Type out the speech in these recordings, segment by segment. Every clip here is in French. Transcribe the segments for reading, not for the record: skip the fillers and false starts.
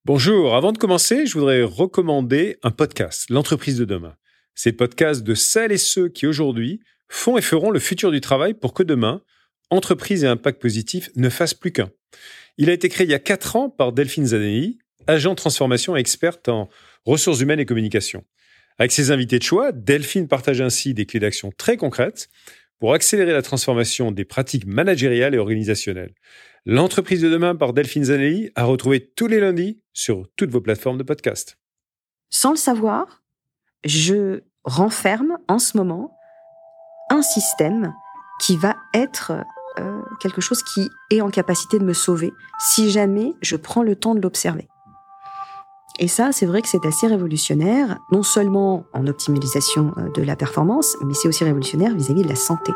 Bonjour, avant de commencer, je voudrais recommander un podcast, L'entreprise de demain. C'est le podcast de celles et ceux qui aujourd'hui font et feront le futur du travail pour que demain, entreprise et impact positif ne fassent plus qu'un. Il a été créé il y a 4 ans par Delphine Zanelli, agent de transformation et experte en ressources humaines et communication. Avec ses invités de choix, Delphine partage ainsi des clés d'action très concrètes pour accélérer la transformation des pratiques managériales et organisationnelles. L'entreprise de demain par Delphine Zanelli à retrouver tous les lundis sur toutes vos plateformes de podcast. Sans le savoir, je renferme en ce moment un système qui va être quelque chose qui est en capacité de me sauver si jamais je prends le temps de l'observer. Et ça, c'est vrai que c'est assez révolutionnaire, non seulement en optimisation de la performance, mais c'est aussi révolutionnaire vis-à-vis de la santé.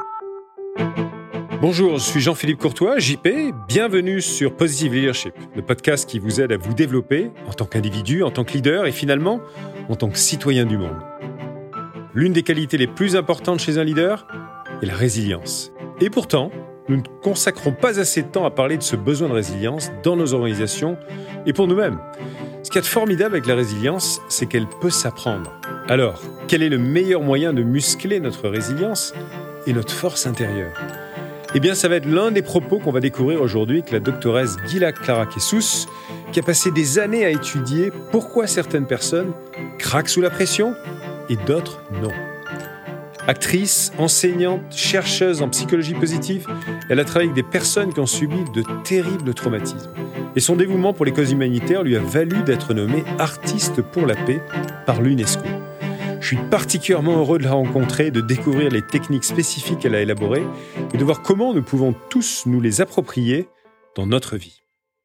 Bonjour, je suis Jean-Philippe Courtois, JP. Bienvenue sur Positive Leadership, le podcast qui vous aide à vous développer en tant qu'individu, en tant que leader et finalement en tant que citoyen du monde. L'une des qualités les plus importantes chez un leader est la résilience. Et pourtant, nous ne consacrons pas assez de temps à parler de ce besoin de résilience dans nos organisations et pour nous-mêmes. Ce qu'il y a de formidable avec la résilience, c'est qu'elle peut s'apprendre. Alors, quel est le meilleur moyen de muscler notre résilience et notre force intérieure ? Eh bien, ça va être l'un des propos qu'on va découvrir aujourd'hui avec la doctoresse Gila Clara-Kessous, qui a passé des années à étudier pourquoi certaines personnes craquent sous la pression et d'autres non. Actrice, enseignante, chercheuse en psychologie positive, elle a travaillé avec des personnes qui ont subi de terribles traumatismes. Et son dévouement pour les causes humanitaires lui a valu d'être nommée artiste pour la paix par l'UNESCO. Je suis particulièrement heureux de la rencontrer, de découvrir les techniques spécifiques qu'elle a élaborées et de voir comment nous pouvons tous nous les approprier dans notre vie.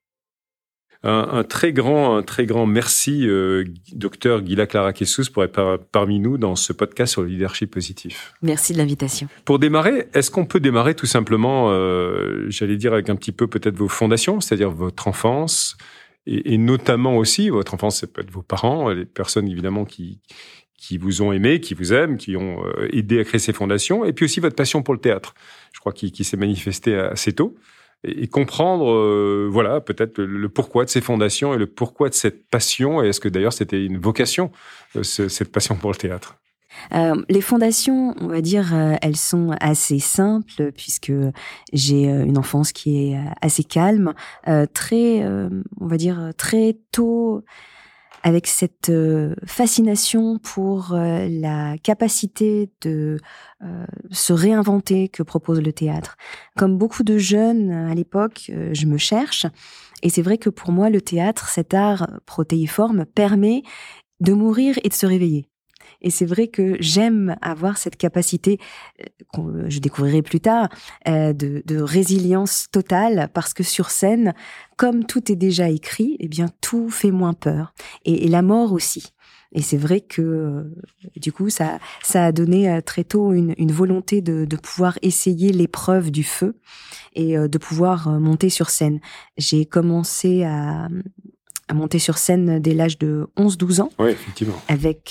Un très grand merci, docteur Gila Clara-Kessous, pour être parmi nous dans ce podcast sur le leadership positif. Merci de l'invitation. Pour démarrer, est-ce qu'on peut démarrer tout simplement, j'allais dire avec un petit peu peut-être vos fondations, c'est-à-dire votre enfance et notamment aussi, votre enfance, ça peut être vos parents, les personnes évidemment qui vous ont aimé, qui vous aiment, qui ont aidé à créer ces fondations, et puis aussi votre passion pour le théâtre, je crois qu'il s'est manifesté assez tôt, et comprendre, voilà, peut-être le pourquoi de ces fondations et le pourquoi de cette passion, et est-ce que d'ailleurs c'était une vocation, cette passion pour le théâtre ? Les fondations, on va dire, elles sont assez simples puisque j'ai une enfance qui est assez calme, très, on va dire, très tôt, avec cette fascination pour la capacité de se réinventer que propose le théâtre. Comme beaucoup de jeunes à l'époque, je me cherche, et c'est vrai que pour moi, le théâtre, cet art protéiforme, permet de mourir et de se réveiller. Et c'est vrai que j'aime avoir cette capacité, que je découvrirai plus tard, de résilience totale, parce que sur scène, comme tout est déjà écrit, eh bien tout fait moins peur, et la mort aussi. Et c'est vrai que du coup, ça a donné très tôt une volonté de pouvoir essayer l'épreuve du feu et de pouvoir monter sur scène. J'ai commencé à monter sur scène dès l'âge de 11-12 ans. Oui, effectivement. Avec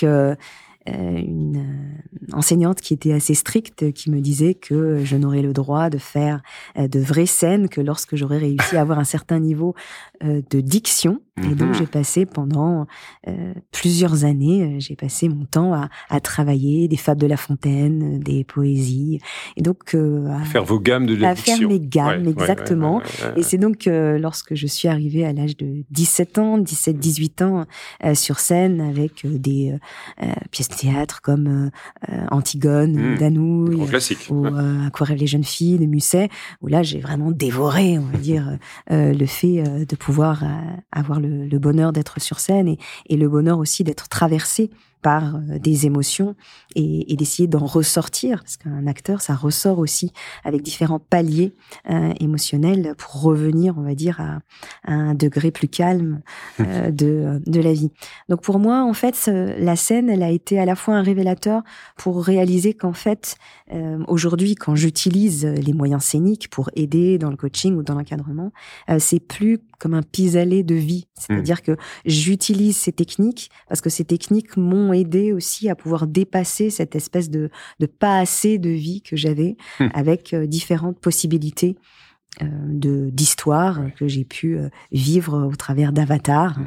une enseignante qui était assez stricte, qui me disait que je n'aurais le droit de faire de vraies scènes que lorsque j'aurais réussi à avoir un certain niveau de diction. Et donc, j'ai passé pendant plusieurs années, j'ai passé mon temps à travailler des fables de La Fontaine, des poésies. Et donc, à faire vos gammes de diction. À faire mes gammes, ouais, exactement. Ouais. Et c'est donc lorsque je suis arrivée à l'âge de 17-18 ans, sur scène avec des pièces de théâtre comme Antigone, Danouille, ou À quoi rêvent les jeunes filles de Musset, où là, j'ai vraiment dévoré, on va dire, le fait de pouvoir avoir le bonheur d'être sur scène et le bonheur aussi d'être traversé par des émotions et d'essayer d'en ressortir, parce qu'un acteur, ça ressort aussi avec différents paliers émotionnels pour revenir, on va dire, à un degré plus calme de la vie. Donc pour moi, en fait, la scène, elle a été à la fois un révélateur pour réaliser qu'en fait, aujourd'hui, quand j'utilise les moyens scéniques pour aider dans le coaching ou dans l'encadrement, c'est plus comme un pis-aller de vie. C'est-à-dire que j'utilise ces techniques parce que ces techniques m'ont aidé aussi à pouvoir dépasser cette espèce de pas assez de vie que j'avais avec différentes possibilités d'histoire que j'ai pu vivre au travers d'Avatar.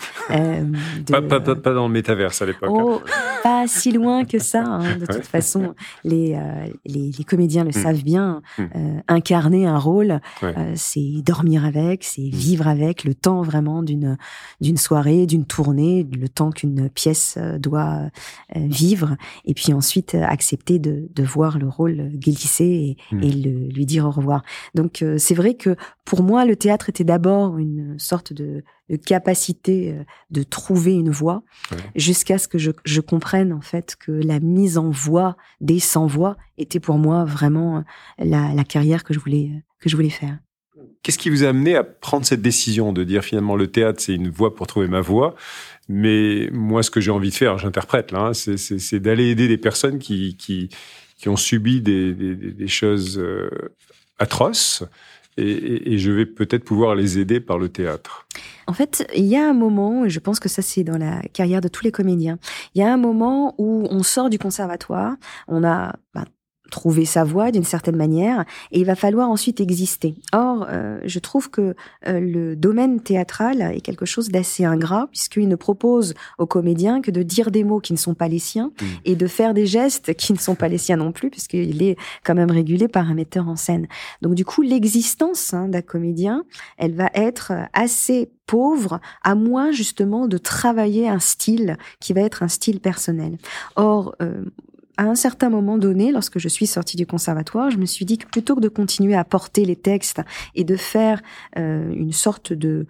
Pas dans le métaverse à l'époque. Oh, pas si loin que ça. Hein. De toute façon, les comédiens le savent bien. Incarner un rôle, c'est dormir avec, c'est vivre avec, le temps vraiment d'une soirée, d'une tournée, le temps qu'une pièce doit vivre, et puis ensuite accepter de voir le rôle glisser et lui dire au revoir. Donc c'est vrai que pour moi, le théâtre était d'abord une sorte de capacité de trouver une voix, jusqu'à ce que je comprenne en fait que la mise en voix des sans-voix était pour moi vraiment la carrière que je voulais faire. Qu'est-ce qui vous a amené à prendre cette décision de dire finalement le théâtre c'est une voie pour trouver ma voix, mais moi ce que j'ai envie de faire, j'interprète là, c'est d'aller aider des personnes qui ont subi des choses atroces, et je vais peut-être pouvoir les aider par le théâtre. En fait, il y a un moment, et je pense que ça c'est dans la carrière de tous les comédiens, il y a un moment où on sort du conservatoire, on a trouvé sa voie d'une certaine manière, et il va falloir ensuite exister. Or, je trouve que le domaine théâtral est quelque chose d'assez ingrat, puisqu'il ne propose aux comédiens que de dire des mots qui ne sont pas les siens, et de faire des gestes qui ne sont pas les siens non plus, puisqu'il est quand même régulé par un metteur en scène. Donc du coup, l'existence d'un comédien, elle va être assez pauvre, à moins justement de travailler un style qui va être un style personnel. Or, à un certain moment donné, lorsque je suis sortie du conservatoire, je me suis dit que plutôt que de continuer à porter les textes et de faire une sorte de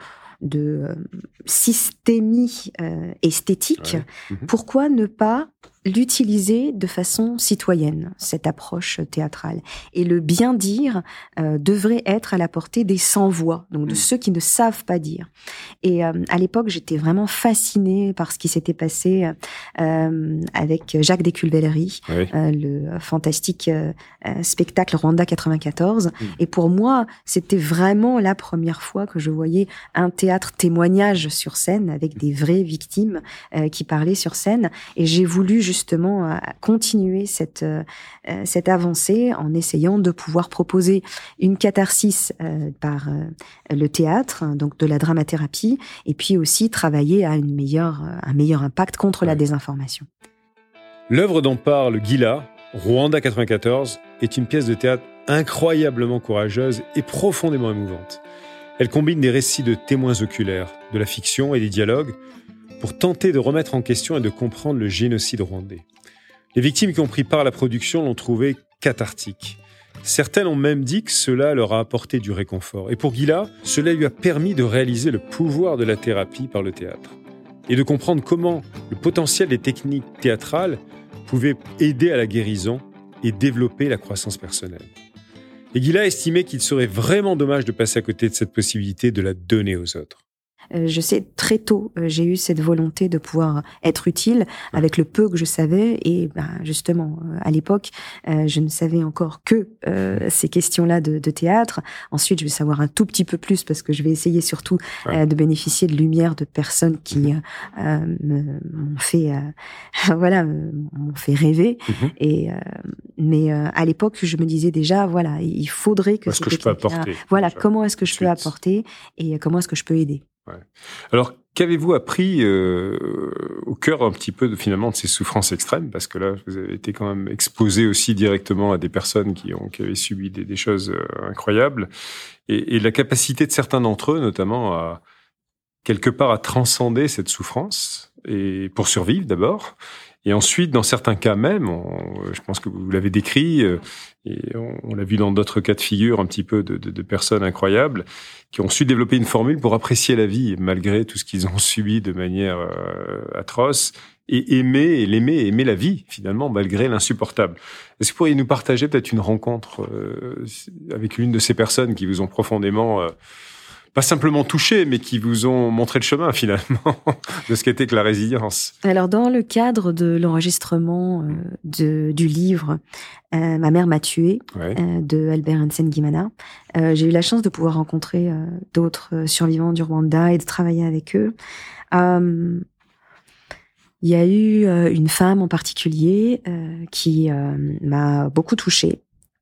systémie esthétique, pourquoi ne pas l'utiliser de façon citoyenne, cette approche théâtrale. Et le bien dire devrait être à la portée des sans-voix, donc de ceux qui ne savent pas dire. Et à l'époque, j'étais vraiment fascinée par ce qui s'était passé avec Jacques Desculvelleries, le fantastique spectacle Rwanda 94. Et pour moi, c'était vraiment la première fois que je voyais un théâtre témoignage sur scène, avec des vraies victimes qui parlaient sur scène. Et j'ai voulu justement à continuer cette avancée en essayant de pouvoir proposer une catharsis par le théâtre, donc de la dramathérapie, et puis aussi travailler à un meilleur impact contre la désinformation. L'œuvre dont parle Gila, Rwanda 94, est une pièce de théâtre incroyablement courageuse et profondément émouvante. Elle combine des récits de témoins oculaires, de la fiction et des dialogues, pour tenter de remettre en question et de comprendre le génocide rwandais. Les victimes qui ont pris part à la production l'ont trouvé cathartique. Certaines ont même dit que cela leur a apporté du réconfort. Et pour Gila, cela lui a permis de réaliser le pouvoir de la thérapie par le théâtre et de comprendre comment le potentiel des techniques théâtrales pouvait aider à la guérison et développer la croissance personnelle. Et Gila estimait qu'il serait vraiment dommage de passer à côté de cette possibilité de la donner aux autres. Je sais, très tôt, j'ai eu cette volonté de pouvoir être utile avec le peu que je savais. Et justement, à l'époque, je ne savais encore que ces questions-là de théâtre. Ensuite, je vais savoir un tout petit peu plus parce que je vais essayer surtout de bénéficier de lumière de personnes qui m'ont fait rêver. Et mais à l'époque, je me disais déjà, voilà, il faudrait que... Qu'est-ce que je peux apporter ? Voilà, comment est-ce que je peux apporter et comment est-ce que je peux aider ? Alors, qu'avez-vous appris au cœur un petit peu finalement de ces souffrances extrêmes ? Parce que là, vous avez été quand même exposé aussi directement à des personnes qui avaient subi des choses incroyables. Et la capacité de certains d'entre eux, notamment, à quelque part à transcender cette souffrance, et pour survivre d'abord. Et ensuite, dans certains cas même, je pense que vous l'avez décrit, et on l'a vu dans d'autres cas de figure, un petit peu de personnes incroyables, qui ont su développer une formule pour apprécier la vie, malgré tout ce qu'ils ont subi de manière atroce, et aimer la vie, finalement, malgré l'insupportable. Est-ce que vous pourriez nous partager peut-être une rencontre avec l'une de ces personnes qui vous ont profondément... pas simplement touché, mais qui vous ont montré le chemin, finalement, de ce qu'était que la résilience. Alors, dans le cadre de l'enregistrement du livre « Ma mère m'a tué » de Albert Hansen-Guimana, j'ai eu la chance de pouvoir rencontrer d'autres survivants du Rwanda et de travailler avec eux. Il y a eu une femme en particulier qui m'a beaucoup touchée.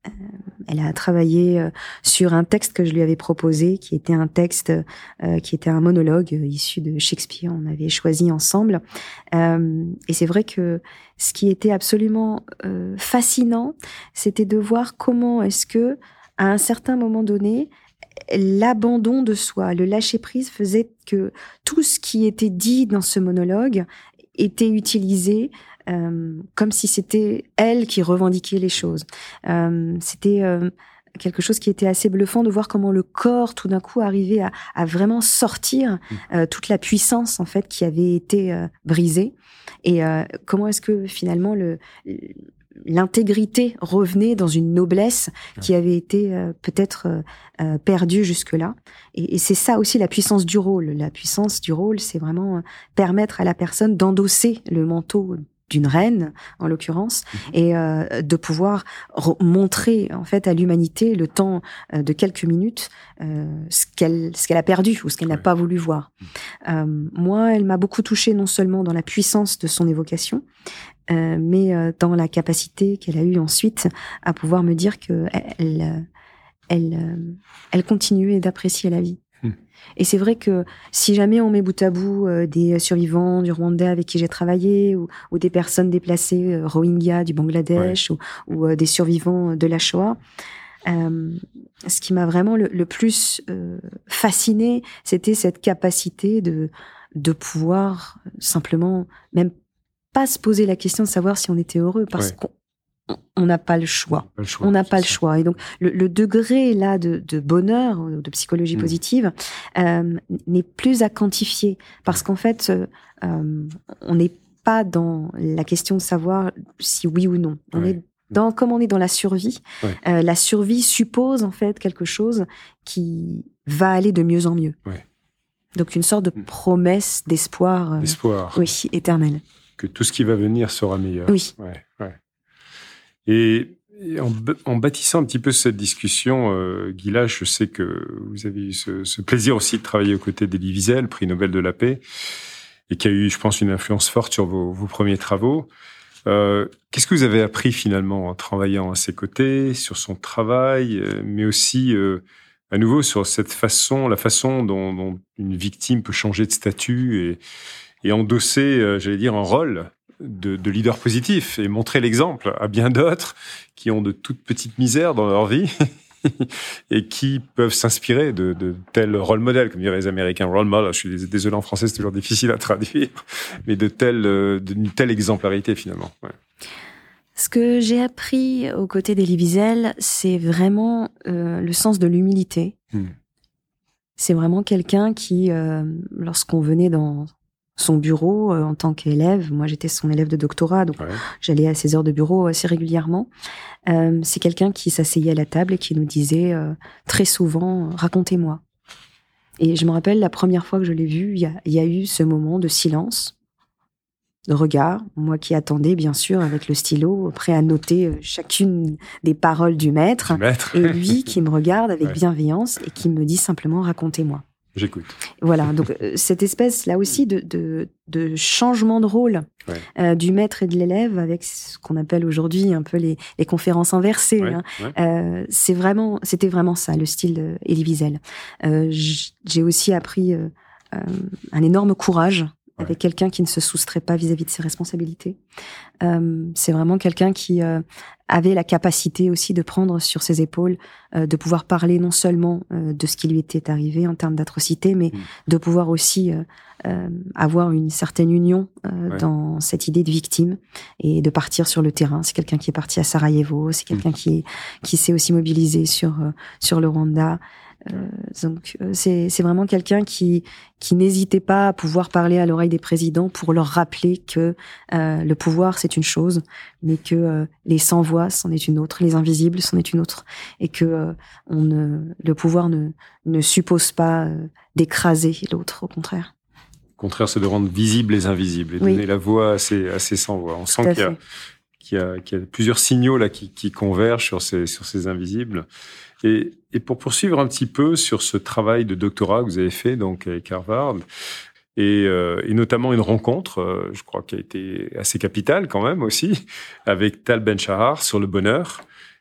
Elle a travaillé sur un texte que je lui avais proposé, qui était un texte, qui était un monologue issu de Shakespeare. On avait choisi ensemble. Et c'est vrai que ce qui était absolument fascinant, c'était de voir comment est-ce que, à un certain moment donné, l'abandon de soi, le lâcher-prise faisait que tout ce qui était dit dans ce monologue était utilisé comme si c'était elle qui revendiquait les choses. C'était quelque chose qui était assez bluffant de voir comment le corps, tout d'un coup, arrivait à vraiment sortir toute la puissance, en fait, qui avait été brisée. Et comment est-ce que, finalement, l'intégrité revenait dans une noblesse qui avait été peut-être perdue jusque-là. Et c'est ça aussi la puissance du rôle. La puissance du rôle, c'est vraiment permettre à la personne d'endosser le manteau d'une reine, en l'occurrence, et de pouvoir montrer en fait à l'humanité le temps de quelques minutes ce qu'elle a perdu ou ce qu'elle n'a pas voulu voir. Moi, elle m'a beaucoup touchée non seulement dans la puissance de son évocation, mais dans la capacité qu'elle a eue ensuite à pouvoir me dire que elle continuait d'apprécier la vie. Et c'est vrai que si jamais on met bout à bout des survivants du Rwanda avec qui j'ai travaillé ou des personnes déplacées Rohingyas du Bangladesh ou des survivants de la Shoah, ce qui m'a vraiment le plus fasciné, c'était cette capacité de pouvoir simplement même pas se poser la question de savoir si on était heureux parce qu'on n'a pas le choix. On n'a pas le choix. Et donc, le degré là de bonheur, de psychologie positive, n'est plus à quantifier parce qu'en fait, on n'est pas dans la question de savoir si oui ou non. On est comme on est dans la survie. La survie suppose en fait quelque chose qui va aller de mieux en mieux. Donc, une sorte de promesse d'espoir, oui, éternel. Que tout ce qui va venir sera meilleur. Oui. Et en bâtissant un petit peu cette discussion, Gila, je sais que vous avez eu ce plaisir aussi de travailler aux côtés d'Elie Wiesel, prix Nobel de la paix, et qui a eu, je pense, une influence forte sur vos premiers travaux. Qu'est-ce que vous avez appris finalement en travaillant à ses côtés, sur son travail, mais aussi à nouveau sur la façon dont une victime peut changer de statut et endosser, j'allais dire, un rôle de leader positif et montrer l'exemple à bien d'autres qui ont de toutes petites misères dans leur vie et qui peuvent s'inspirer de tels role modèles, comme diraient les Américains, role model. Je suis désolé, en français, c'est toujours difficile à traduire, mais d'une telle exemplarité, finalement. Ce que j'ai appris aux côtés d'Elie Wiesel, c'est vraiment le sens de l'humilité. C'est vraiment quelqu'un qui, lorsqu'on venait dans son bureau en tant qu'élève, moi j'étais son élève de doctorat, donc j'allais à ses heures de bureau assez régulièrement, c'est quelqu'un qui s'asseyait à la table et qui nous disait très souvent « racontez-moi ». Et je me rappelle la première fois que je l'ai vu, il y a eu ce moment de silence, de regard, moi qui attendais bien sûr avec le stylo, prêt à noter chacune des paroles du maître. Et lui qui me regarde avec bienveillance et qui me dit simplement « racontez-moi ». J'écoute. Voilà, donc cette espèce là aussi de changement de rôle du maître et de l'élève avec ce qu'on appelle aujourd'hui un peu les conférences inversées. C'était vraiment ça, le style Elie Wiesel. J'ai aussi appris un énorme courage avec quelqu'un qui ne se soustrait pas vis-à-vis de ses responsabilités. C'est vraiment quelqu'un qui avait la capacité aussi de prendre sur ses épaules, de pouvoir parler non seulement de ce qui lui était arrivé en termes d'atrocité, mais de pouvoir aussi avoir une certaine union dans cette idée de victime et de partir sur le terrain. C'est quelqu'un qui est parti à Sarajevo, c'est quelqu'un qui s'est aussi mobilisé sur le Rwanda. Donc c'est vraiment quelqu'un qui n'hésitait pas à pouvoir parler à l'oreille des présidents pour leur rappeler que le pouvoir c'est une chose, mais que les sans voix c'en est une autre, les invisibles c'en est une autre, et que le pouvoir ne suppose pas d'écraser l'autre, au contraire. Au contraire, c'est de rendre visibles les invisibles et donner la voix à ces sans voix. On sent qu'il y a plusieurs signaux là qui convergent sur ces invisibles. Et pour poursuivre un petit peu sur ce travail de doctorat que vous avez fait donc avec Harvard, et notamment une rencontre, je crois, qui a été assez capitale quand même aussi, avec Tal Ben-Shahar sur le bonheur.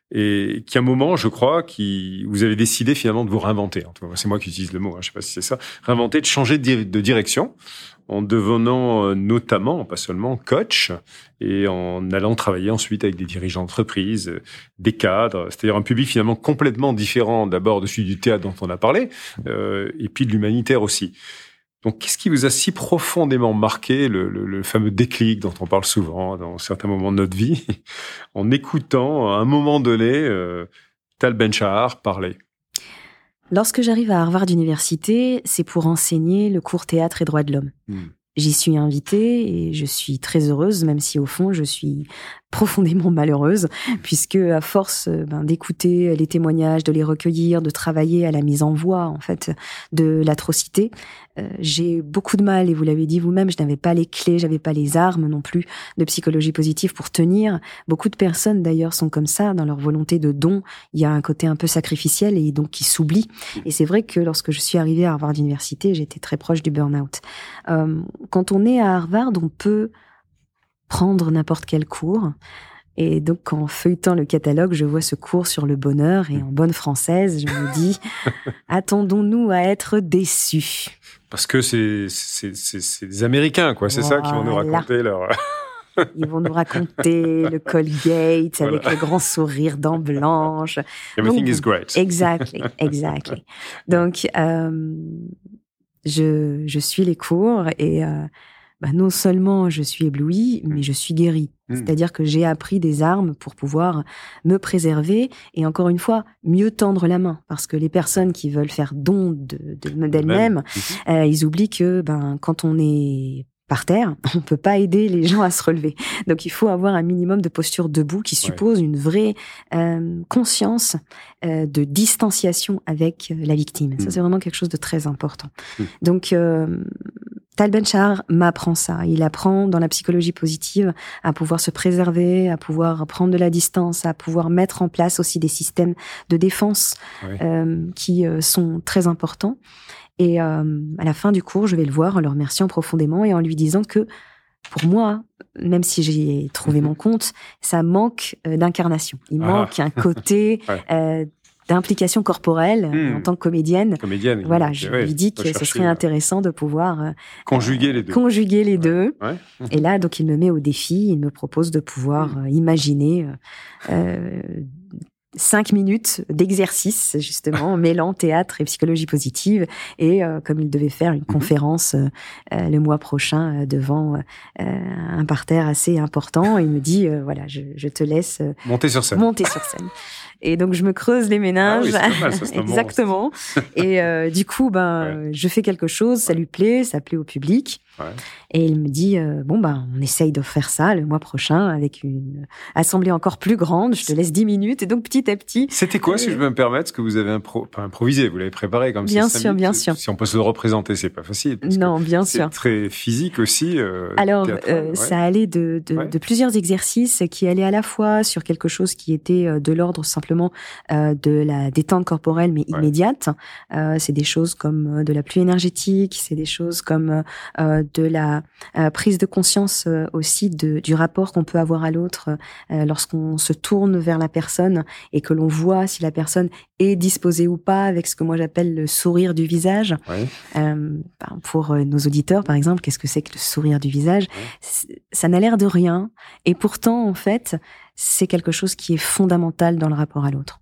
et qu'à un moment, je crois, vous avez décidé finalement de vous réinventer. En tout cas, c'est moi qui utilise le mot, je ne sais pas si c'est ça. Réinventer, de changer de direction en devenant notamment, pas seulement, coach et en allant travailler ensuite avec des dirigeants d'entreprise, des cadres, c'est-à-dire un public finalement complètement différent d'abord de celui du théâtre dont on a parlé et puis de l'humanitaire aussi. Donc, qu'est-ce qui vous a si profondément marqué, le fameux déclic dont on parle souvent dans certains moments de notre vie, en écoutant à un moment donné Tal Ben-Shahar parler? Lorsque j'arrive à Harvard Université, c'est pour enseigner le cours théâtre et droits de l'homme. J'y suis invitée et je suis très heureuse, même si au fond je suis profondément malheureuse, puisque à force d'écouter les témoignages, de les recueillir, de travailler à la mise en voix en fait de l'atrocité, j'ai beaucoup de mal, et vous l'avez dit vous-même, je n'avais pas les clés, j'avais pas les armes non plus de psychologie positive pour tenir. Beaucoup de personnes d'ailleurs sont comme ça dans leur volonté de don. Il y a un côté un peu sacrificiel et donc qui s'oublie. Et c'est vrai que lorsque je suis arrivée à Harvard Université, j'étais très proche du burn-out. Quand on est à Harvard, on peut prendre n'importe quel cours. Et donc, en feuilletant le catalogue, je vois ce cours sur le bonheur et en bonne française, je me dis, attendons-nous à être déçus. Parce que c'est des Américains, quoi. C'est ça qui vont nous raconter leur... Ils vont nous raconter le Colgate avec le grand sourire dents blanches. Everything is great. Exactly. Donc, je suis les cours et non seulement je suis éblouie, mais je suis guérie. C'est-à-dire que j'ai appris des armes pour pouvoir me préserver et encore une fois, mieux tendre la main. Parce que les personnes qui veulent faire don d'elles-mêmes, ils oublient que quand on est par terre, on peut pas aider les gens à se relever. Donc il faut avoir un minimum de posture debout qui suppose une vraie conscience de distanciation avec la victime. Ça, c'est vraiment quelque chose de très important. Donc Tal Ben-Shahar m'apprend ça. Il apprend dans la psychologie positive à pouvoir se préserver, à pouvoir prendre de la distance, à pouvoir mettre en place aussi des systèmes de défense qui sont très importants. Et à la fin du cours, je vais le voir en le remerciant profondément et en lui disant que pour moi, même si j'ai trouvé mon compte, ça manque d'incarnation. Il manque un côté d'implication corporelle en tant que comédienne. Voilà, je lui dis que ce serait intéressant de pouvoir conjuguer les deux. Ouais. Et là, donc, il me met au défi, il me propose de pouvoir imaginer 5 minutes d'exercice, justement, mêlant théâtre et psychologie positive. Et comme il devait faire une conférence le mois prochain devant un parterre assez important, il me dit, voilà, je te laisse monter sur scène. Et donc, je me creuse les méninges. Ah oui, c'est pas mal, ça, c'est exactement. Et du coup, je fais quelque chose, ça lui plaît, ça plaît au public. Et il me dit, on essaye de faire ça le mois prochain avec une assemblée encore plus grande. Je te laisse 10 minutes. Et donc, petit à petit... C'était quoi, si je peux me permettre, ce que vous avez pas improvisé, vous l'avez préparé comme ça. Bien sûr. Si on peut se le représenter, c'est pas facile. Non, bien sûr. C'est très physique aussi. Alors, ça allait de plusieurs exercices qui allaient à la fois sur quelque chose qui était de l'ordre simplement de la détente corporelle, mais immédiate. C'est des choses comme de la pluie énergétique, c'est des choses comme de la prise de conscience aussi du rapport qu'on peut avoir à l'autre lorsqu'on se tourne vers la personne et que l'on voit si la personne est disposée ou pas, avec ce que moi j'appelle le sourire du visage. Pour nos auditeurs, par exemple, qu'est-ce que c'est que le sourire du visage ? Ça n'a l'air de rien, et pourtant, en fait, c'est quelque chose qui est fondamental dans le rapport à l'autre.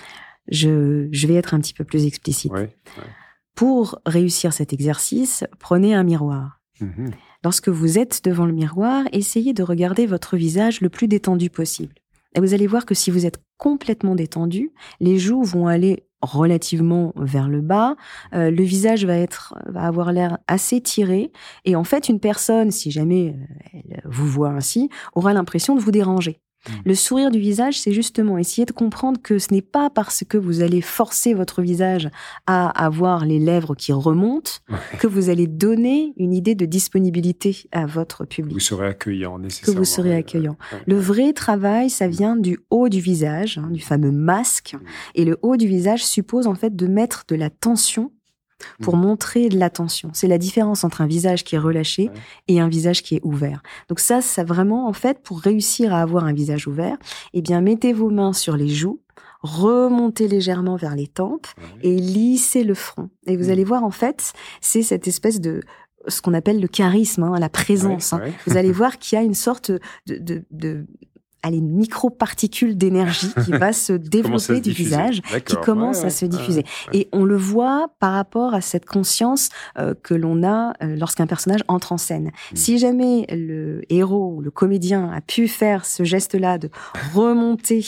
Je vais être un petit peu plus explicite. Pour réussir cet exercice, prenez un miroir. Lorsque vous êtes devant le miroir, essayez de regarder votre visage le plus détendu possible. Et vous allez voir que si vous êtes complètement détendu, les joues vont aller relativement vers le bas, le visage va avoir l'air assez tiré, et en fait, une personne, si jamais elle vous voit ainsi, aura l'impression de vous déranger. Le sourire du visage, c'est justement essayer de comprendre que ce n'est pas parce que vous allez forcer votre visage à avoir les lèvres qui remontent que vous allez donner une idée de disponibilité à votre public. Vous serez accueillant, nécessairement. Que vous serez accueillant. Le vrai travail, ça vient du haut du visage, du fameux masque. Et le haut du visage suppose en fait de mettre de la tension pour montrer de l'attention. C'est la différence entre un visage qui est relâché et un visage qui est ouvert. Donc ça vraiment, en fait, pour réussir à avoir un visage ouvert, eh bien, mettez vos mains sur les joues, remontez légèrement vers les tempes et lissez le front. Et vous allez voir, en fait, c'est cette espèce de ce qu'on appelle le charisme, la présence. Vous allez voir qu'il y a une sorte de une micro-particule d'énergie qui va se développer du visage, qui commence à se diffuser. Et on le voit par rapport à cette conscience que l'on a lorsqu'un personnage entre en scène. Si jamais le héros ou le comédien a pu faire ce geste-là de remonter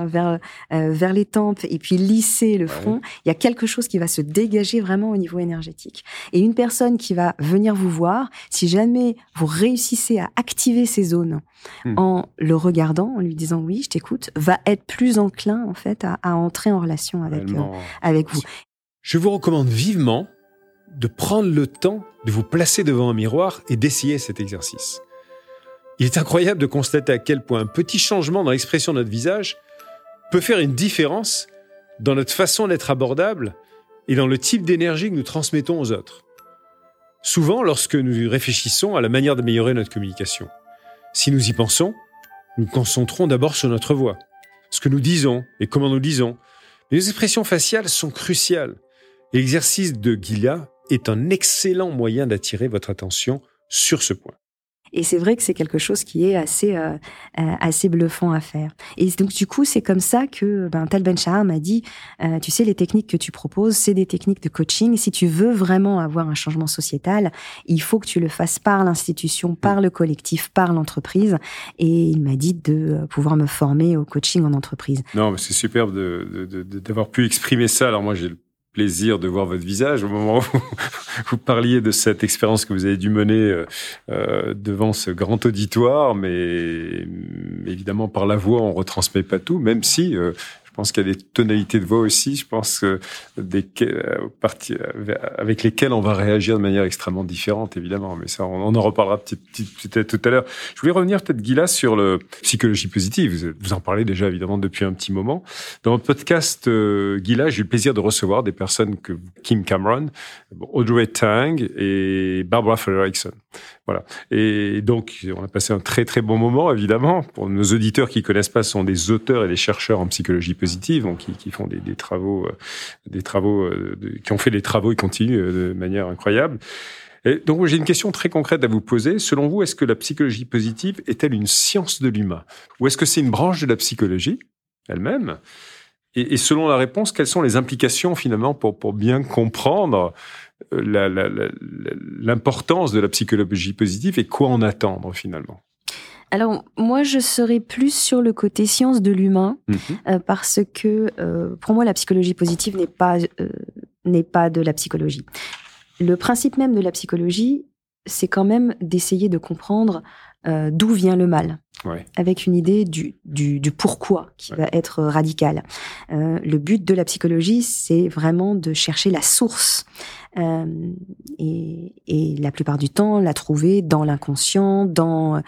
vers les tempes et puis lisser le front, il y a quelque chose qui va se dégager vraiment au niveau énergétique. Et une personne qui va venir vous voir, si jamais vous réussissez à activer ces zones en le regardant, en lui disant oui, je t'écoute, va être plus enclin en fait à entrer en relation avec vous. Je vous recommande vivement de prendre le temps de vous placer devant un miroir et d'essayer cet exercice. Il est incroyable de constater à quel point un petit changement dans l'expression de notre visage peut faire une différence dans notre façon d'être abordable et dans le type d'énergie que nous transmettons aux autres. Souvent, lorsque nous réfléchissons à la manière d'améliorer notre communication, si nous y pensons, nous nous concentrons d'abord sur notre voix, ce que nous disons et comment nous disons. Mais les expressions faciales sont cruciales. L'exercice de Gila est un excellent moyen d'attirer votre attention sur ce point. Et c'est vrai que c'est quelque chose qui est assez bluffant à faire. Et donc, du coup, c'est comme ça que Tal Ben-Shahar m'a dit, tu sais, les techniques que tu proposes, c'est des techniques de coaching. Si tu veux vraiment avoir un changement sociétal, il faut que tu le fasses par l'institution, par le collectif, par l'entreprise. Et il m'a dit de pouvoir me former au coaching en entreprise. Non, mais c'est superbe d'avoir pu exprimer ça. Alors moi, j'ai le plaisir de voir votre visage au moment où vous parliez de cette expérience que vous avez dû mener devant ce grand auditoire, mais évidemment par la voix on retransmet pas tout, même si je pense qu'il y a des tonalités de voix aussi, je pense que avec lesquelles on va réagir de manière extrêmement différente, évidemment. Mais ça, on en reparlera peut-être tout à l'heure. Je voulais revenir peut-être, Gila, sur le psychologie positive. Vous en parlez déjà, évidemment, depuis un petit moment. Dans votre podcast, Gila, j'ai eu le plaisir de recevoir des personnes que Kim Cameron, Audrey Tang et Barbara Fredrickson. Voilà. Et donc, on a passé un très, très bon moment, évidemment. Pour nos auditeurs qui connaissent pas, ce sont des auteurs et des chercheurs en psychologie positive, donc qui font des travaux, qui ont fait des travaux et continuent de manière incroyable. Et donc, j'ai une question très concrète à vous poser. Selon vous, est-ce que la psychologie positive est-elle une science de l'humain? Ou est-ce que c'est une branche de la psychologie elle-même? Et selon la réponse, quelles sont les implications, finalement, pour bien comprendre l'importance de la psychologie positive et quoi en attendre finalement? Alors, moi, je serais plus sur le côté science de l'humain, parce que pour moi, la psychologie positive n'est pas de la psychologie. Le principe même de la psychologie, c'est quand même d'essayer de comprendre d'où vient le mal, avec une idée du pourquoi qui va être radical. Le but de la psychologie, c'est vraiment de chercher la source. Et la plupart du temps, la trouver dans l'inconscient, dans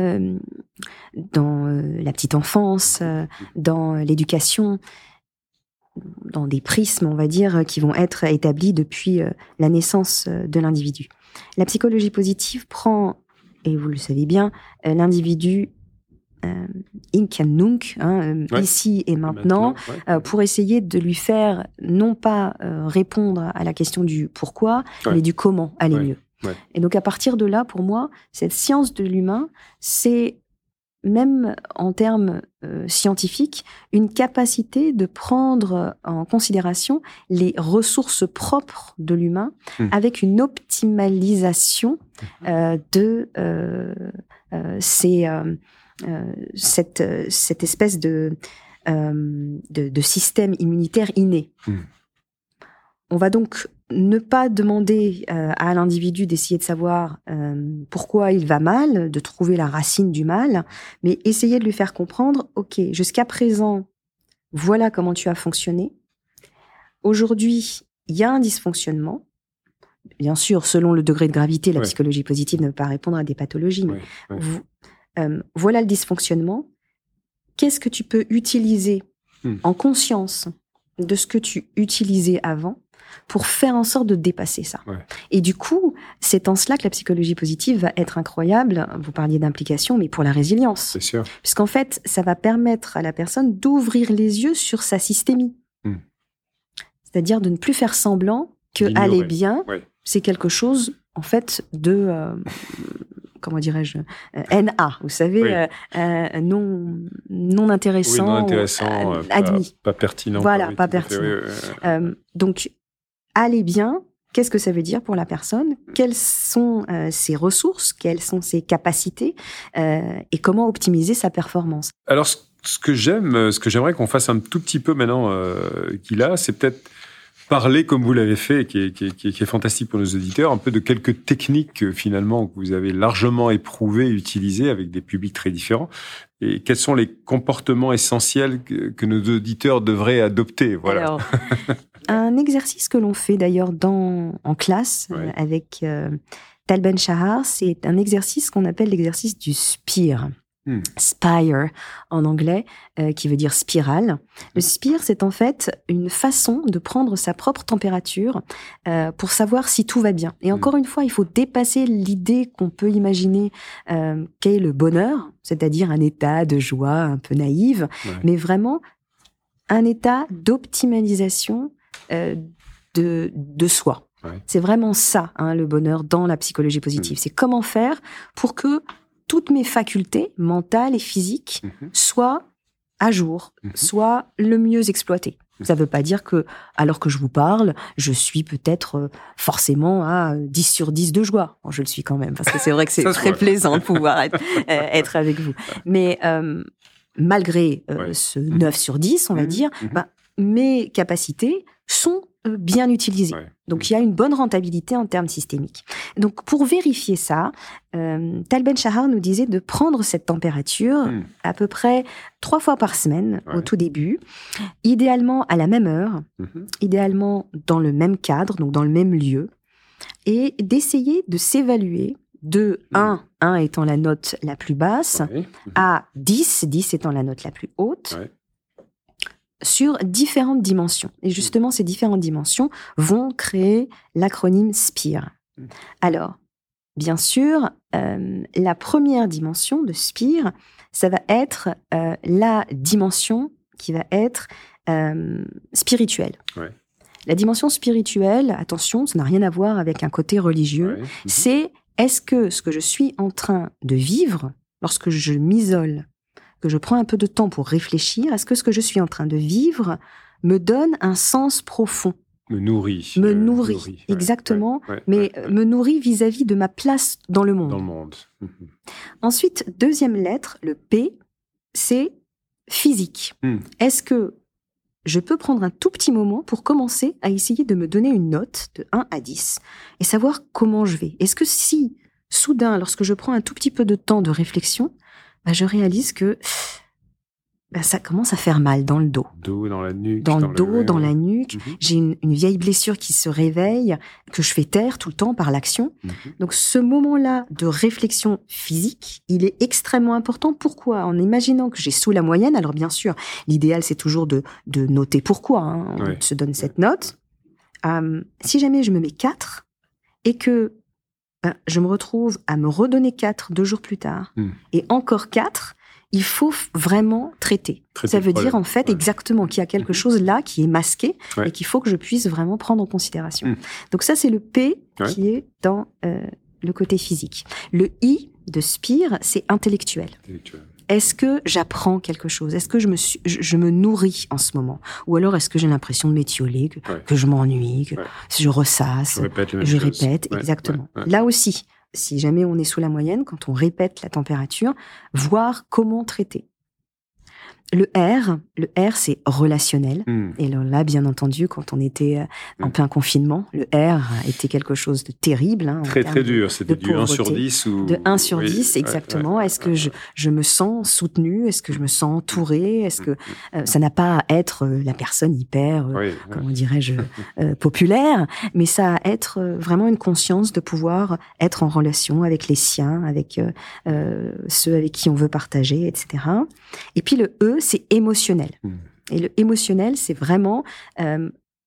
la petite enfance, dans l'éducation, dans des prismes, on va dire, qui vont être établis depuis la naissance de l'individu. La psychologie positive prend, et vous le savez bien, l'individu Inc and Nunc, ici et maintenant, pour essayer de lui faire non pas répondre à la question du pourquoi, mais du comment aller mieux. Et donc à partir de là, pour moi, cette science de l'humain, c'est même en termes scientifiques, une capacité de prendre en considération les ressources propres de l'humain avec une optimalisation de cette espèce de système immunitaire inné. On va donc ne pas demander à l'individu d'essayer de savoir pourquoi il va mal, de trouver la racine du mal, mais essayer de lui faire comprendre, ok, jusqu'à présent, voilà comment tu as fonctionné. Aujourd'hui, il y a un dysfonctionnement. Bien sûr, selon le degré de gravité, la psychologie positive ne peut pas répondre à des pathologies, mais voilà le dysfonctionnement. Qu'est-ce que tu peux utiliser en conscience de ce que tu utilisais avant pour faire en sorte de dépasser ça. Ouais. Et du coup, c'est en cela que la psychologie positive va être incroyable. Vous parliez d'implication, mais pour la résilience. C'est sûr. Puisqu'en fait, ça va permettre à la personne d'ouvrir les yeux sur sa systémie. C'est-à-dire de ne plus faire semblant que aller bien, c'est quelque chose, en fait, de... comment dirais-je, NA, vous savez, non intéressant, non intéressant, admis. Pas pertinent. Voilà, pas pertinent. Donc, aller bien, qu'est-ce que ça veut dire pour la personne? Quelles sont ses ressources? Quelles sont ses capacités? Et comment optimiser sa performance? Alors, ce que j'aimerais qu'on fasse un tout petit peu maintenant, Gila, c'est peut-être parler comme vous l'avez fait, qui est fantastique pour nos auditeurs, un peu de quelques techniques finalement que vous avez largement éprouvées, utilisées avec des publics très différents. Et quels sont les comportements essentiels que nos auditeurs devraient adopter? Voilà. Alors, un exercice que l'on fait d'ailleurs en classe avec Tal Ben-Shahar, c'est un exercice qu'on appelle l'exercice du SPIRE. Spire en anglais, qui veut dire spirale. Le spire, c'est en fait une façon de prendre sa propre température pour savoir si tout va bien. Et encore une fois, il faut dépasser l'idée qu'on peut imaginer qu'est le bonheur, c'est-à-dire un état de joie un peu naïve, mais vraiment un état d'optimalisation de soi. C'est vraiment ça, le bonheur dans la psychologie positive. C'est comment faire pour que toutes mes facultés mentales et physiques soient à jour, soient le mieux exploitées. Ça ne veut pas dire que, alors que je vous parle, je suis peut-être forcément à 10 sur 10 de joie. Bon, je le suis quand même, parce que c'est vrai que c'est très plaisant de pouvoir être avec vous. Mais malgré ce 9 sur 10, on va dire, mes capacités sont bien utilisées. Donc, il y a une bonne rentabilité en termes systémiques. Donc, pour vérifier ça, Tal Ben-Shahar nous disait de prendre cette température à peu près 3 fois par semaine au tout début, idéalement à la même heure, idéalement dans le même cadre, donc dans le même lieu, et d'essayer de s'évaluer de 1 étant la note la plus basse, à 10 étant la note la plus haute, sur différentes dimensions. Et justement, ces différentes dimensions vont créer l'acronyme SPIRE. Alors, bien sûr, la première dimension de SPIRE, ça va être la dimension qui va être spirituelle. La dimension spirituelle, attention, ça n'a rien à voir avec un côté religieux, c'est est-ce que ce que je suis en train de vivre, lorsque je m'isole, que je prends un peu de temps pour réfléchir, est-ce que ce que je suis en train de vivre me donne un sens profond? Me nourrit. Exactement, mais me nourrit vis-à-vis de ma place dans le monde. Dans le monde. Ensuite, deuxième lettre, le P, c'est physique. Est-ce que je peux prendre un tout petit moment pour commencer à essayer de me donner une note de 1 à 10 et savoir comment je vais? Est-ce que si, soudain, lorsque je prends un tout petit peu de temps de réflexion, je réalise que ça commence à faire mal dans le dos. Dans la nuque. Dans le dos, dans la nuque. J'ai une vieille blessure qui se réveille, que je fais taire tout le temps par l'action. Donc, ce moment-là de réflexion physique, il est extrêmement important. Pourquoi? En imaginant que j'ai sous la moyenne, alors bien sûr, l'idéal, c'est toujours de noter pourquoi. On se donne cette note. Si jamais je me mets 4 et que je me retrouve à me redonner 4 2 jours plus tard, et encore 4, il faut vraiment traiter. Ça veut dire en fait exactement qu'il y a quelque chose là qui est masqué et qu'il faut que je puisse vraiment prendre en considération. Donc ça, c'est le P qui est dans le côté physique. Le I de SPIRE, c'est intellectuel. Est-ce que j'apprends quelque chose? Est-ce que je me nourris en ce moment? Ou alors est-ce que j'ai l'impression de m'étioler, que je m'ennuie, que je ressasse, je répète, exactement. Là aussi, si jamais on est sous la moyenne, quand on répète la température, voir comment traiter. Le R, c'est relationnel. Et là, bien entendu, quand on était en plein confinement, le R était quelque chose de terrible. Très, très dur. C'était du 1 sur 10 ou... De 1 sur 10, exactement. Est-ce que je me sens soutenue? Est-ce que je me sens entourée? Est-ce que ça n'a pas à être la personne hyper, comment dirais-je, populaire, mais ça a à être vraiment une conscience de pouvoir être en relation avec les siens, avec ceux avec qui on veut partager, etc. Et puis le E, c'est émotionnel. Et le émotionnel, c'est vraiment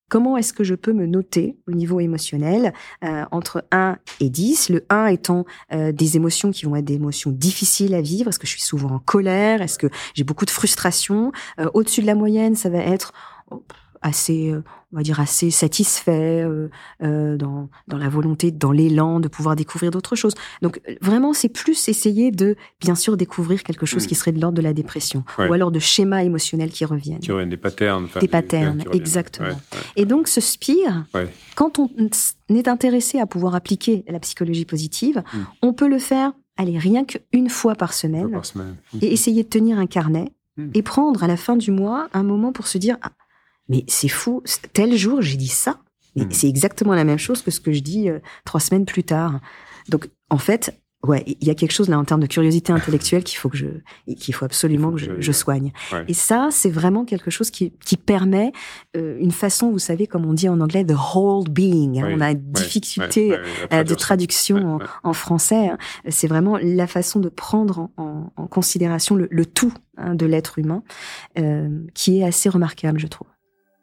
comment est-ce que je peux me noter au niveau émotionnel entre 1 et 10, le 1 étant des émotions qui vont être des émotions difficiles à vivre, est-ce que je suis souvent en colère, est-ce que j'ai beaucoup de frustration, au-dessus de la moyenne, ça va être assez, on va dire assez satisfait dans la volonté, dans l'élan de pouvoir découvrir d'autres choses. Donc vraiment, c'est plus essayer de, bien sûr, découvrir quelque chose qui serait de l'ordre de la dépression, ou alors de schémas émotionnels qui reviennent. Qui reviennent, des patterns. Des patterns, exactement. Et donc ce SPIR, quand on est intéressé à pouvoir appliquer la psychologie positive, on peut le faire, rien qu'une fois par semaine, et essayer de tenir un carnet, et prendre à la fin du mois un moment pour se dire mais c'est fou, tel jour j'ai dit ça, mais c'est exactement la même chose que ce que je dis 3 semaines plus tard. Donc en fait, il y a quelque chose là en termes de curiosité intellectuelle qu'il faut absolument que je soigne. Et ça, c'est vraiment quelque chose qui permet une façon, vous savez, comme on dit en anglais, the whole being. On a une difficulté de traduction en français. C'est vraiment la façon de prendre en considération le tout de l'être humain, qui est assez remarquable, je trouve.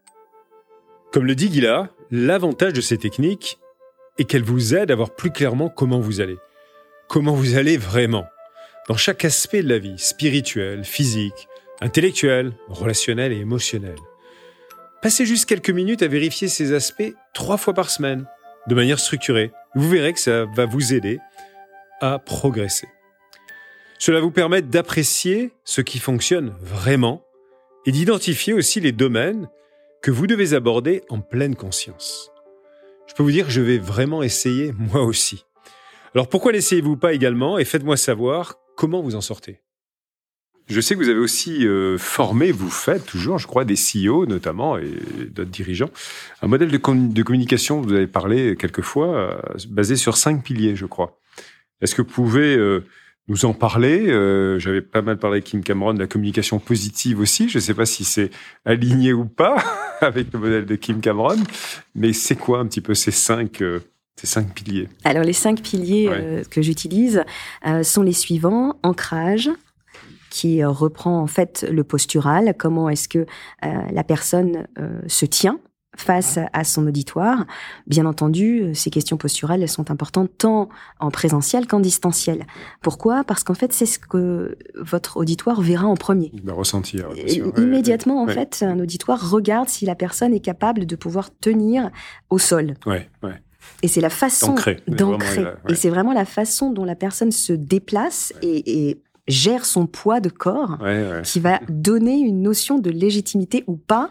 Comme le dit Ghila, l'avantage de ces techniques est qu'elles vous aident à voir plus clairement comment vous allez. Comment vous allez vraiment, dans chaque aspect de la vie, spirituel, physique, intellectuel, relationnel et émotionnel. Passez juste quelques minutes à vérifier ces aspects 3 fois par semaine, de manière structurée. Vous verrez que ça va vous aider à progresser. Cela vous permet d'apprécier ce qui fonctionne vraiment et d'identifier aussi les domaines que vous devez aborder en pleine conscience. Je peux vous dire que je vais vraiment essayer moi aussi. Alors pourquoi n'essayez-vous pas également et faites-moi savoir comment vous en sortez. Je sais que vous avez aussi formé, vous faites toujours, je crois, des CEO notamment et d'autres dirigeants. Un modèle de communication, vous avez parlé quelquefois, basé sur 5 piliers, je crois. Est-ce que vous pouvez nous en parler? J'avais pas mal parlé avec Kim Cameron de la communication positive aussi. Je ne sais pas si c'est aligné ou pas avec le modèle de Kim Cameron, mais c'est quoi un petit peu ces 5 piliers? Alors, les 5 piliers que j'utilise sont les suivants. Ancrage, qui reprend en fait le postural. Comment est-ce que la personne se tient face à son auditoire. Bien entendu, ces questions posturales, elles sont importantes tant en présentiel qu'en distanciel. Pourquoi ? Parce qu'en fait, c'est ce que votre auditoire verra en premier. Il va ressentir, bien sûr. Immédiatement, en fait, un auditoire regarde si la personne est capable de pouvoir tenir au sol. Et c'est la façon d'ancrer. Et c'est vraiment la façon dont la personne se déplace et gère son poids de corps qui va donner une notion de légitimité ou pas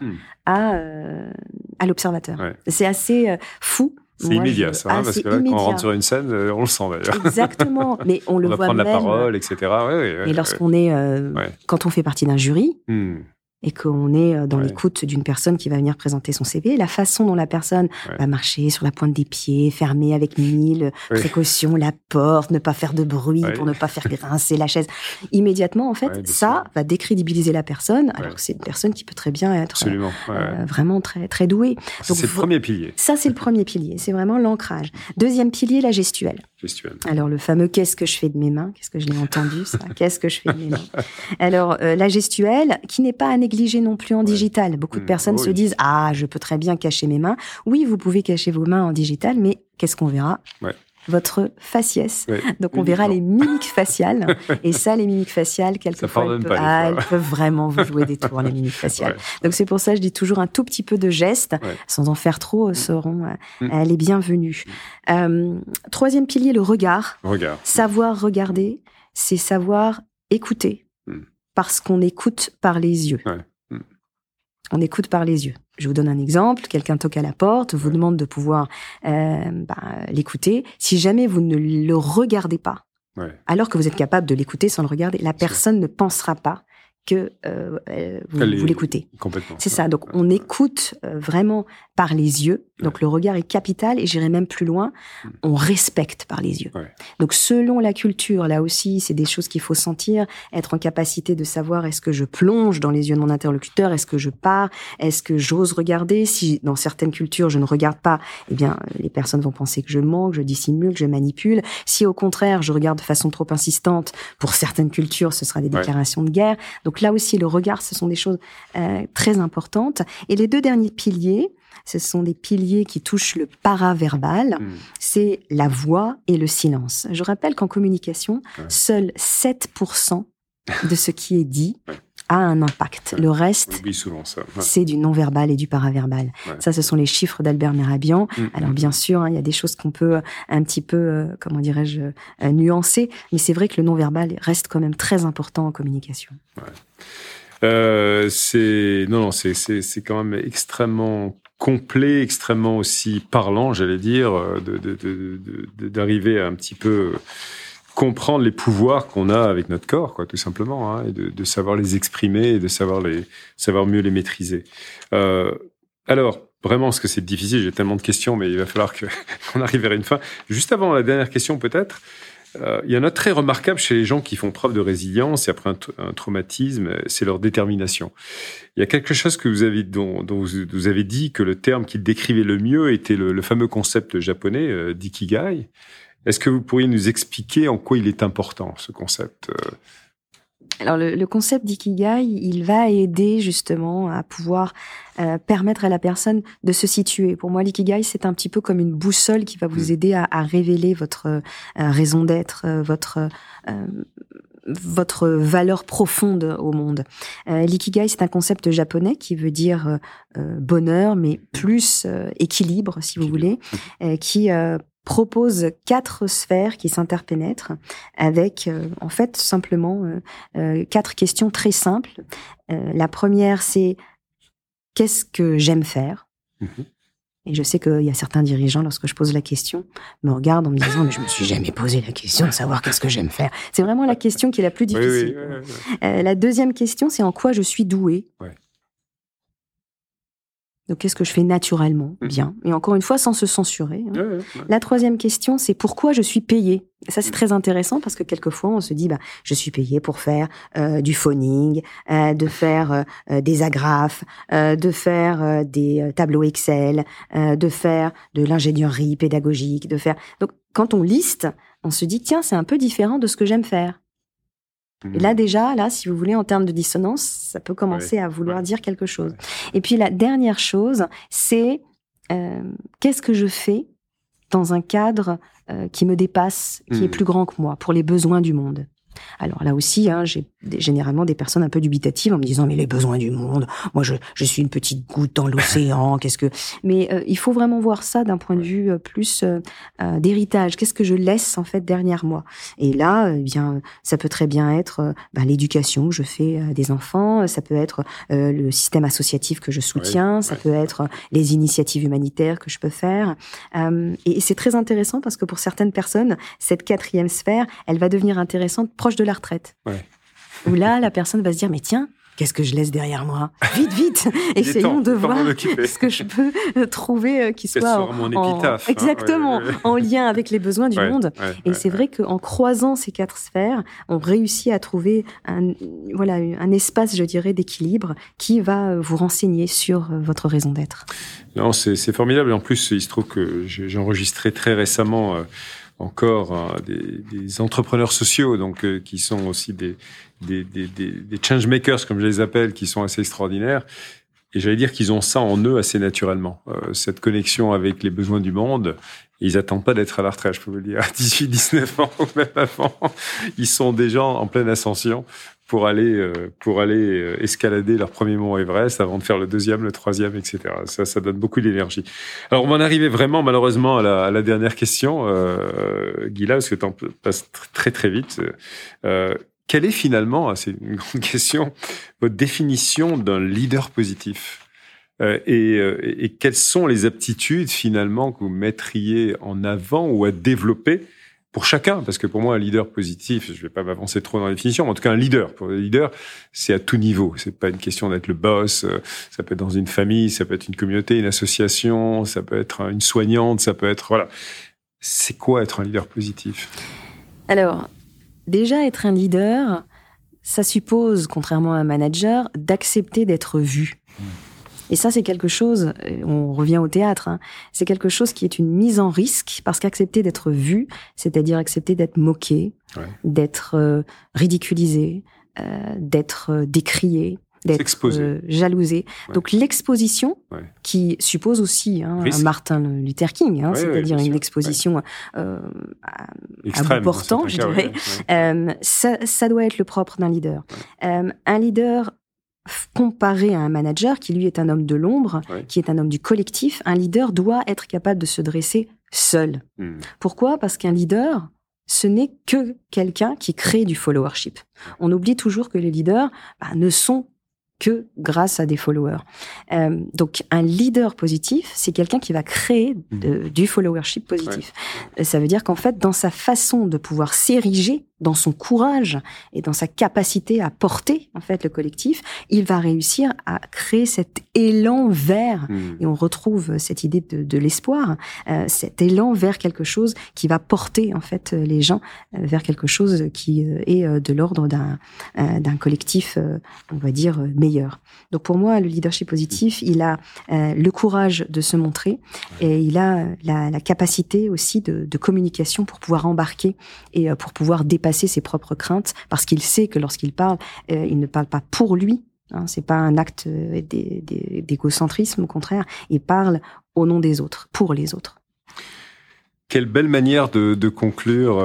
à l'observateur. C'est assez fou. C'est immédiat, ça, parce que là, quand on rentre sur une scène, on le sent d'ailleurs. Exactement, mais on le voit même. On va prendre la parole, etc. Et lorsqu'on est, quand on fait partie d'un jury, et qu'on est dans l'écoute d'une personne qui va venir présenter son CV, la façon dont la personne va marcher sur la pointe des pieds, fermer avec 1000 précautions la porte, ne pas faire de bruit pour ne pas faire grincer la chaise, immédiatement, en fait, ça va décrédibiliser la personne, alors que c'est une personne qui peut très bien être vraiment très, très douée. Donc, c'est le premier pilier. Ça, c'est le premier pilier. C'est vraiment l'ancrage. Deuxième pilier, la gestuelle. Alors, le fameux « qu'est-ce que je fais de mes mains ?» Qu'est-ce que je l'ai entendu, ça ? Qu'est-ce que je fais de mes mains ? Alors, la gestuelle, qui n'est pas à négliger non plus en digital. Beaucoup de personnes se disent « Ah, je peux très bien cacher mes mains. » Oui, vous pouvez cacher vos mains en digital, mais qu'est-ce qu'on verra ? Votre faciès. Donc, on verra les mimiques faciales. Et ça, les mimiques faciales, quelquefois, elles peuvent vraiment vous jouer des tours, les mimiques faciales. Donc, c'est pour ça que je dis toujours un tout petit peu de gestes, sans en faire trop, seront les bienvenus. Troisième pilier, le regard. Savoir regarder, c'est savoir écouter. Parce qu'on écoute par les yeux. On écoute par les yeux. Je vous donne un exemple. Quelqu'un toque à la porte, vous demande de pouvoir l'écouter. Si jamais vous ne le regardez pas, alors que vous êtes capable de l'écouter sans le regarder, la personne ne pensera pas que vous l'écoutez. C'est ça. Donc, on écoute vraiment par les yeux. Donc, le regard est capital. Et j'irai même plus loin. On respecte par les yeux. Donc, selon la culture, là aussi, c'est des choses qu'il faut sentir. Être en capacité de savoir, est-ce que je plonge dans les yeux de mon interlocuteur? Est-ce que je pars? Est-ce que j'ose regarder? Si, dans certaines cultures, je ne regarde pas, eh bien, les personnes vont penser que je mens, que je dissimule, que je manipule. Si, au contraire, je regarde de façon trop insistante, pour certaines cultures, ce sera des déclarations de guerre. Donc, Donc là aussi, le regard, ce sont des choses très importantes. Et les 2 derniers piliers, ce sont des piliers qui touchent le paraverbal, c'est la voix et le silence. Je rappelle qu'en communication, seuls 7% de ce qui est dit a un impact. Le reste, on oublie souvent ça. C'est du non-verbal et du paraverbal. Ça, ce sont les chiffres d'Albert Mehrabian. Alors bien sûr, il y a des choses qu'on peut un petit peu, nuancer, mais c'est vrai que le non-verbal reste quand même très important en communication. C'est quand même extrêmement complet, extrêmement aussi parlant, j'allais dire, d'arriver à un petit peu comprendre les pouvoirs qu'on a avec notre corps, quoi, tout simplement, hein, et de savoir les exprimer et de savoir mieux les maîtriser. Alors, vraiment, parce que c'est difficile, j'ai tellement de questions, mais il va falloir qu'on arrive vers une fin. Juste avant la dernière question, peut-être, il y en a très remarquable chez les gens qui font preuve de résilience et après un traumatisme, c'est leur détermination. Il y a quelque chose que dont vous avez dit que le terme qui le décrivait le mieux était le fameux concept japonais d'ikigai. Est-ce que vous pourriez nous expliquer en quoi il est important, ce concept ? Alors, le concept d'ikigai, il va aider justement à pouvoir permettre à la personne de se situer. Pour moi, l'ikigai, c'est un petit peu comme une boussole qui va vous aider à révéler votre raison d'être, votre valeur profonde au monde. L'ikigai, c'est un concept japonais qui veut dire bonheur, mais plus équilibre, si vous voulez, qui propose 4 sphères qui s'interpénètrent avec, en fait, simplement 4 questions très simples. La première, c'est qu'est-ce que j'aime faire ? Et je sais qu'il y a certains dirigeants, lorsque je pose la question, me regardent en me disant « mais je me suis jamais posé la question de savoir qu'est-ce que j'aime faire ». C'est vraiment la question qui est la plus difficile. La deuxième question, c'est en quoi je suis doué. Donc, qu'est-ce que je fais naturellement, bien, et encore une fois, sans se censurer. La troisième question, c'est pourquoi je suis payé. Et ça, c'est très intéressant parce que quelquefois, on se dit, je suis payé pour faire du phoning, de faire des agrafes, de faire des tableaux Excel, de faire de l'ingénierie pédagogique, de faire. Donc, quand on liste, on se dit, tiens, c'est un peu différent de ce que j'aime faire. Et là, déjà, si vous voulez, en termes de dissonance, ça peut commencer à vouloir dire quelque chose. Et puis, la dernière chose, c'est qu'est-ce que je fais dans un cadre qui me dépasse, qui est plus grand que moi, pour les besoins du monde. Alors là aussi, j'ai généralement des personnes un peu dubitatives en me disant mais les besoins du monde, moi je suis une petite goutte dans l'océan, qu'est-ce que... Mais il faut vraiment voir ça d'un point de vue plus d'héritage. Qu'est-ce que je laisse en fait derrière moi? Et là, ça peut très bien être l'éducation que je fais des enfants, ça peut être le système associatif que je soutiens, ça peut être les initiatives humanitaires que je peux faire. Et c'est très intéressant parce que pour certaines personnes, cette 4e sphère, elle va devenir intéressante proche de la retraite. Où là, la personne va se dire, mais tiens, qu'est-ce que je laisse derrière moi ? Vite, essayons de voir ce que je peux trouver qui soit mon épitaphe, exactement, en lien avec les besoins du monde. Et c'est vrai qu'en croisant ces 4 sphères, on réussit à trouver un espace, je dirais, d'équilibre qui va vous renseigner sur votre raison d'être. Non, c'est formidable. Et en plus, il se trouve que j'ai enregistré très récemment encore des entrepreneurs sociaux, donc qui sont aussi des change makers, comme je les appelle, qui sont assez extraordinaires. Et j'allais dire qu'ils ont ça en eux assez naturellement, cette connexion avec les besoins du monde. Et ils n'attendent pas d'être à la retraite, je peux vous le dire, à 18, 19 ans ou même avant. Ils sont déjà en pleine ascension pour aller escalader leur premier mont Everest avant de faire le 2e, le 3e, etc. Ça donne beaucoup d'énergie. Alors, on va en arriver vraiment, malheureusement, à la dernière question, Gila, parce que le temps passe très, très vite. Quelle est finalement, c'est une grande question, votre définition d'un leader positif ? Et quelles sont les aptitudes finalement que vous mettriez en avant ou à développer pour chacun? Parce que pour moi, un leader positif, je ne vais pas m'avancer trop dans la définition, mais en tout cas un leader. Pour le leader, c'est à tout niveau. C'est pas une question d'être le boss. Ça peut être dans une famille, ça peut être une communauté, une association, ça peut être une soignante, ça peut être voilà. C'est quoi être un leader positif? Alors, déjà être un leader, ça suppose, contrairement à un manager, d'accepter d'être vu. Et ça, c'est quelque chose, on revient au théâtre, c'est quelque chose qui est une mise en risque, parce qu'accepter d'être vu, c'est-à-dire accepter d'être moqué, d'être ridiculisé, d'être décrié, d'être jalousé. Ouais. Donc l'exposition, qui suppose aussi un Martin Luther King, c'est-à-dire une exposition à bout portant, je dirais. Ça doit être le propre d'un leader. Un leader comparé à un manager qui, lui, est un homme de l'ombre, qui est un homme du collectif, un leader doit être capable de se dresser seul. Pourquoi ? Parce qu'un leader, ce n'est que quelqu'un qui crée du followership. On oublie toujours que les leaders ne sont que grâce à des followers. Donc, un leader positif, c'est quelqu'un qui va créer du followership positif. Ça veut dire qu'en fait, dans sa façon de pouvoir s'ériger, dans son courage et dans sa capacité à porter en fait le collectif, il va réussir à créer cet élan vers, et on retrouve cette idée de l'espoir, cet élan vers quelque chose qui va porter en fait les gens vers quelque chose qui est de l'ordre d'un collectif, on va dire, meilleur. Donc pour moi, le leadership positif, il a le courage de se montrer et il a la capacité aussi de communication pour pouvoir embarquer et pour pouvoir dépasser ses propres craintes, parce qu'il sait que lorsqu'il parle, il ne parle pas pour lui. C'est pas un acte d'égocentrisme, au contraire. Il parle au nom des autres, pour les autres. Quelle belle manière de conclure,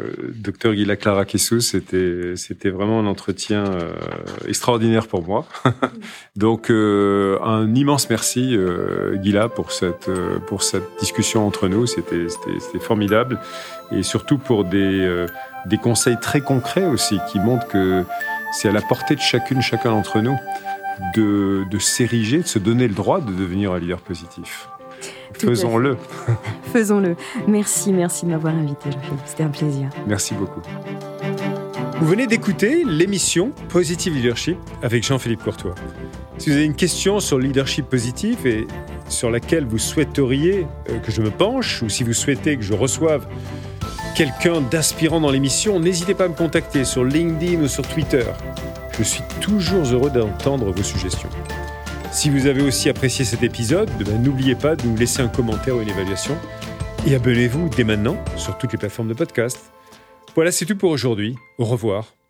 Dr Ghila Clarakéssou. C'était vraiment un entretien extraordinaire pour moi. Donc, un immense merci, Ghila, pour cette discussion entre nous. C'était formidable. Et surtout pour des conseils très concrets aussi, qui montrent que c'est à la portée de chacun d'entre nous de s'ériger, de se donner le droit de devenir un leader positif. Faisons-le. Faisons-le. Merci de m'avoir invité, Jean-Philippe. C'était un plaisir. Merci beaucoup. Vous venez d'écouter l'émission Positive Leadership avec Jean-Philippe Courtois. Si vous avez une question sur le leadership positif et sur laquelle vous souhaiteriez que je me penche, ou si vous souhaitez que je reçoive quelqu'un d'inspirant dans l'émission, n'hésitez pas à me contacter sur LinkedIn ou sur Twitter. Je suis toujours heureux d'entendre vos suggestions. Si vous avez aussi apprécié cet épisode, n'oubliez pas de nous laisser un commentaire ou une évaluation. Et abonnez-vous dès maintenant sur toutes les plateformes de podcast. Voilà, c'est tout pour aujourd'hui. Au revoir.